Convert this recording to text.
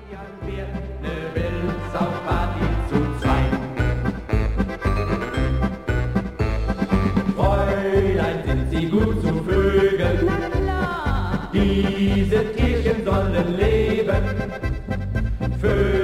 Ne Wildsau-Party zu zweit. Fräulein, sind sie gut zu Vögeln? Diese Tierchen sollen leben. Vögel